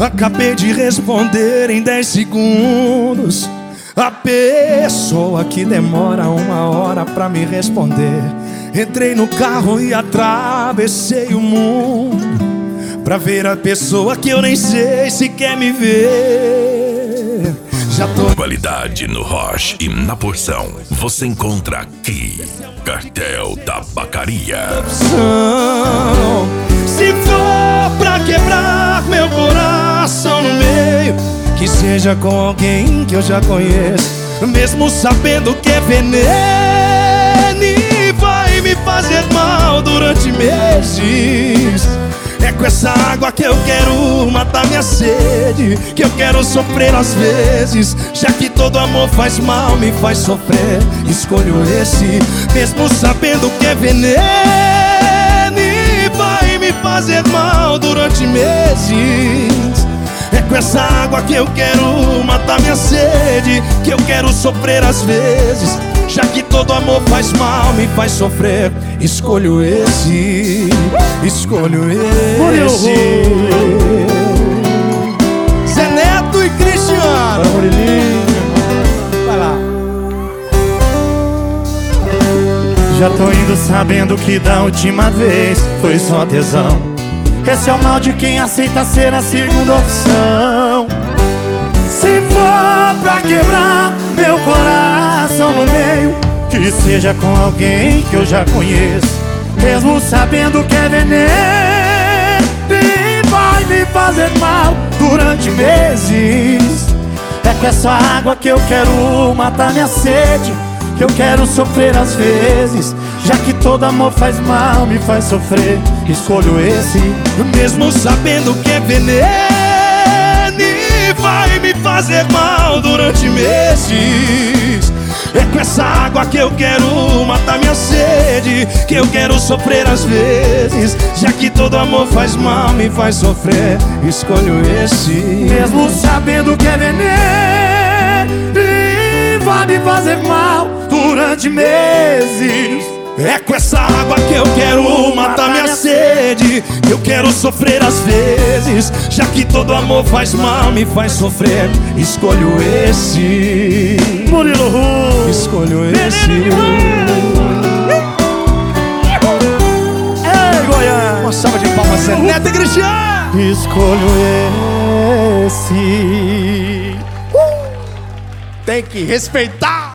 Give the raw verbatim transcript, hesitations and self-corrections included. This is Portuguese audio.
Acabei de responder em dez segundos. A pessoa que demora uma hora pra me responder. Entrei no carro e atravessei o mundo pra ver a pessoa que eu nem sei se quer me ver. Já tô... Qualidade no Roche e na porção você encontra aqui. Cartel Tabacaria. Se for pra quebrar meu coração no meio, que seja com alguém que eu já conheço, mesmo sabendo que é veneno e vai me fazer mal durante meses. É com essa água que eu quero matar minha sede, que eu quero sofrer às vezes, já que todo amor faz mal, me faz sofrer. Escolho esse, mesmo sabendo que é veneno e vai me fazer mal durante meses. É com essa água que eu quero matar minha sede, que eu quero sofrer às vezes, já que todo amor faz mal, me faz sofrer. Escolho esse, escolho esse. Zé Neto e Cristiano. Vai lá. Já tô indo sabendo que da última vez foi só tesão. Esse é o mal de quem aceita ser a segunda opção. Se for pra quebrar meu coração no meio, que seja com alguém que eu já conheço, mesmo sabendo que é veneno e vai me fazer mal durante meses. É com essa água que eu quero matar minha sede, que eu quero sofrer às vezes, já que todo amor faz mal, me faz sofrer. Escolho esse, mesmo sabendo que é veneno e vai me fazer mal durante meses. É com essa água que eu quero matar minha sede, que eu quero sofrer às vezes, já que todo amor faz mal, me faz sofrer. Escolho esse, mesmo sabendo que é veneno e vai me fazer mal durante meses. É com essa água que eu quero matar minha sede, que eu quero sofrer às vezes, já que todo amor faz mal, me faz sofrer. Escolho esse, Murilo Ru. Escolho esse. Ei, Goiânia. Uma salva de palmas, Zé Neto e Cristiano. Escolho esse. Tem que respeitar.